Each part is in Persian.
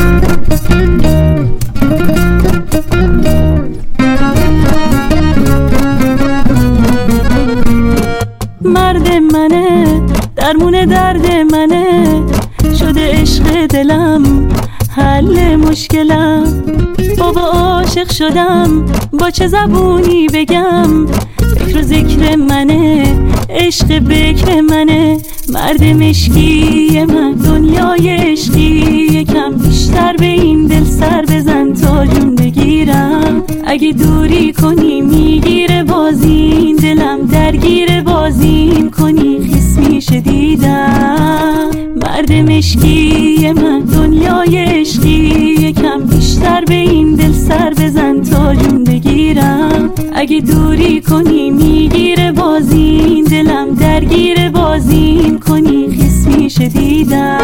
مرد منه، درمون درد منه، شده عشق دلم حل مشکلم. بابا عاشق شدم، با چه زبونی بگم؟ فکر و ذکر منه، عشق بکر منه. مرد مشکی من، دنیای عشقی، یکم بیشتر به این دل سر بزن تا جون بگیرم. اگه دوری کنی میگیره بازی این دلم، درگیر بازیم کنی خیس میشه دیدم. مرد مشکی من، دنیای عشقی، یکم بیشتر به این دل سر بزن تا جون بگیرم. اگه دوری کنی میگیره بازی این دلم، درگیر بازیم کنی خیس میشه دیدم.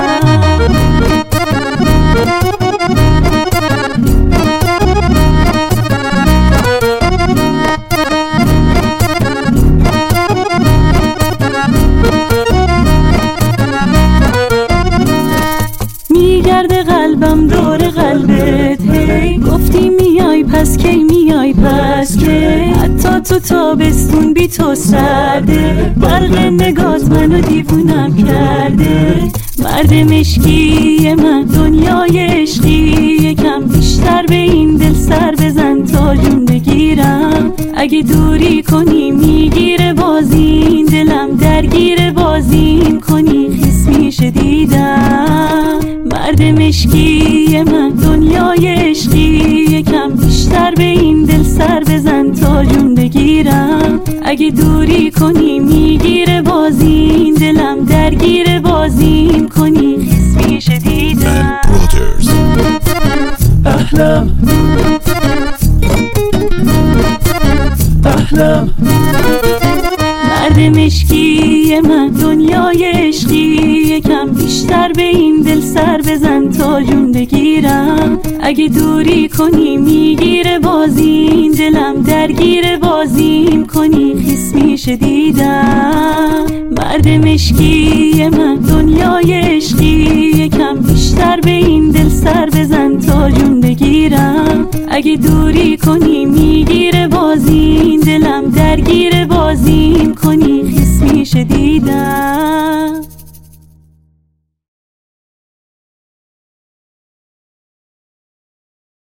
میگرده قلبم دور قلبت، هی گفتی میای پس کی میای پس کی؟ حتی تو تابستون بی تو سرده، برق نگات منو دیوونم کرده. مرد مشکی من، دنیای عشقی، یکم بیشتر به این دل سر بزن تا جون بگیرم. اگه دوری کنی میگیره بازی این دلم، درگیر بازیم کنی خیس میشه دیدم. مرد مشکی من، دنیای عشقی، یکم بیشتر به این دل سر بزن تا جون بگیرم. اگه دوری کنی میگیره بازی این دلم، درگیر بازیم کنی خیس میشه دیدم. احلام احلام. مرد مشکی من، دنیای عشقی، یکم بیشتر به این دل سر بزن تا جون بگیرم. اگه دوری کنی میگیره بازی این دلم، درگیر بازیم کنی خیس میشه دیدم. مرد مشکی من، دنیای عشقی، یکم بیشتر به این دل سر بزن تا جون بگیرم. اگه دوری کنی میگیره بازی این دلم، درگیر بازیم کنی خیس میشه دیدم.